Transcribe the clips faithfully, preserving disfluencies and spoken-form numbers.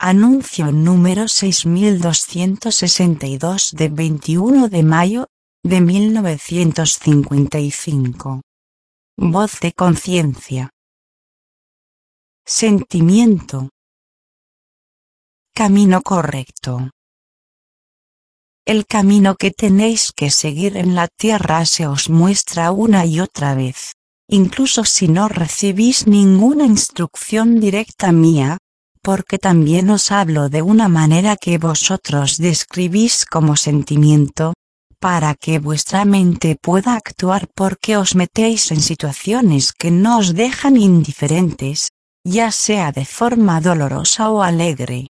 Anuncio número seis mil doscientos sesenta y dos de veintiuno de mayo de mil novecientos cincuenta y cinco. Voz de conciencia. Sentimiento. Camino correcto. El camino que tenéis que seguir en la tierra se os muestra una y otra vez, incluso si no recibís ninguna instrucción directa mía, porque también os hablo de una manera que vosotros describís como sentimiento, para que vuestra mente pueda actuar porque os metéis en situaciones que no os dejan indiferentes, ya sea de forma dolorosa o alegre.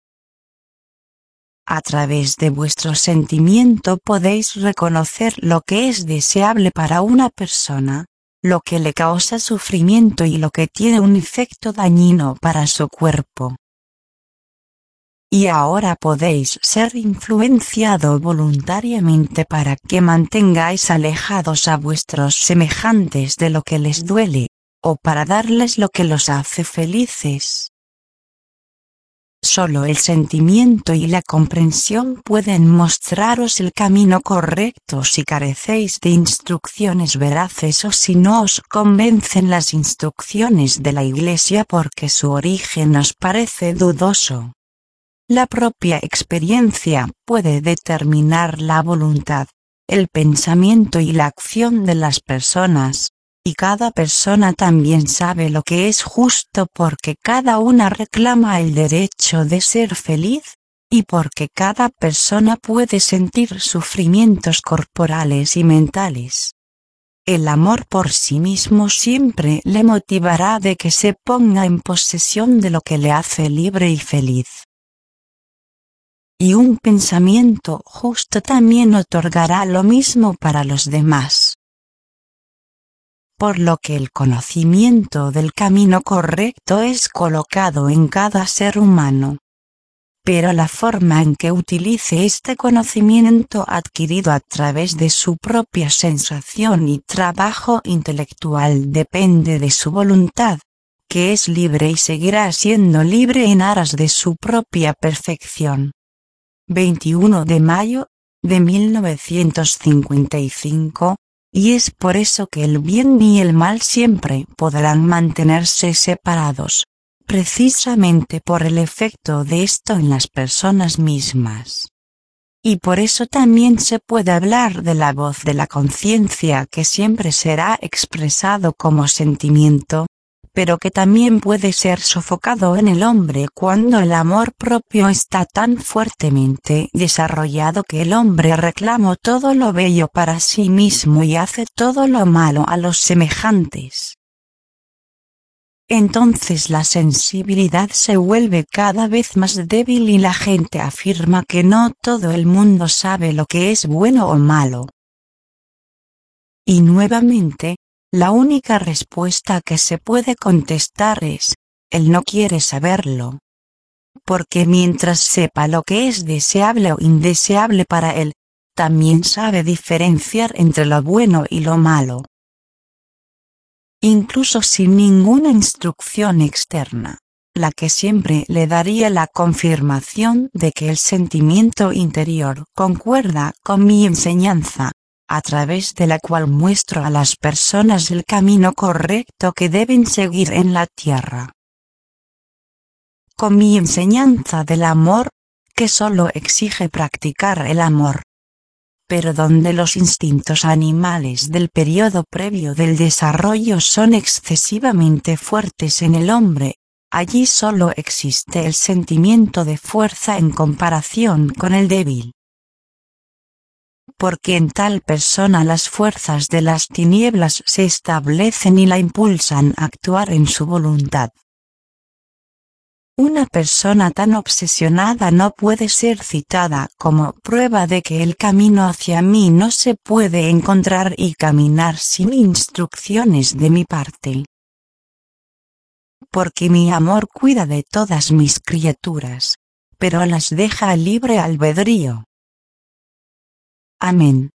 A través de vuestro sentimiento podéis reconocer lo que es deseable para una persona, lo que le causa sufrimiento y lo que tiene un efecto dañino para su cuerpo. Y ahora podéis ser influenciado voluntariamente para que mantengáis alejados a vuestros semejantes de lo que les duele, o para darles lo que los hace felices. Solo el sentimiento y la comprensión pueden mostraros el camino correcto si carecéis de instrucciones veraces o si no os convencen las instrucciones de la Iglesia porque su origen os parece dudoso. La propia experiencia puede determinar la voluntad, el pensamiento y la acción de las personas, y cada persona también sabe lo que es justo porque cada una reclama el derecho de ser feliz, y porque cada persona puede sentir sufrimientos corporales y mentales. El amor por sí mismo siempre le motivará de que se ponga en posesión de lo que le hace libre y feliz. Y un pensamiento justo también otorgará lo mismo para los demás. Por lo que el conocimiento del camino correcto es colocado en cada ser humano. Pero la forma en que utilice este conocimiento adquirido a través de su propia sensación y trabajo intelectual depende de su voluntad, que es libre y seguirá siendo libre en aras de su propia perfección. veintiuno de mayo de mil novecientos cincuenta y cinco, y es por eso que el bien y el mal siempre podrán mantenerse separados, precisamente por el efecto de esto en las personas mismas. Y por eso también se puede hablar de la voz de la conciencia que siempre será expresado como sentimiento, pero que también puede ser sofocado en el hombre cuando el amor propio está tan fuertemente desarrollado que el hombre reclama todo lo bello para sí mismo y hace todo lo malo a los semejantes. Entonces la sensibilidad se vuelve cada vez más débil y la gente afirma que no todo el mundo sabe lo que es bueno o malo. Y nuevamente, la única respuesta que se puede contestar es, él no quiere saberlo. Porque mientras sepa lo que es deseable o indeseable para él, también sabe diferenciar entre lo bueno y lo malo. Incluso sin ninguna instrucción externa, la que siempre le daría la confirmación de que el sentimiento interior concuerda con mi enseñanza, a través de la cual muestro a las personas el camino correcto que deben seguir en la tierra. Con mi enseñanza del amor, que solo exige practicar el amor. Pero donde los instintos animales del periodo previo del desarrollo son excesivamente fuertes en el hombre, allí solo existe el sentimiento de fuerza en comparación con el débil. Porque en tal persona las fuerzas de las tinieblas se establecen y la impulsan a actuar en su voluntad. Una persona tan obsesionada no puede ser citada como prueba de que el camino hacia mí no se puede encontrar y caminar sin instrucciones de mi parte. Porque mi amor cuida de todas mis criaturas, pero las deja libre albedrío. Amén.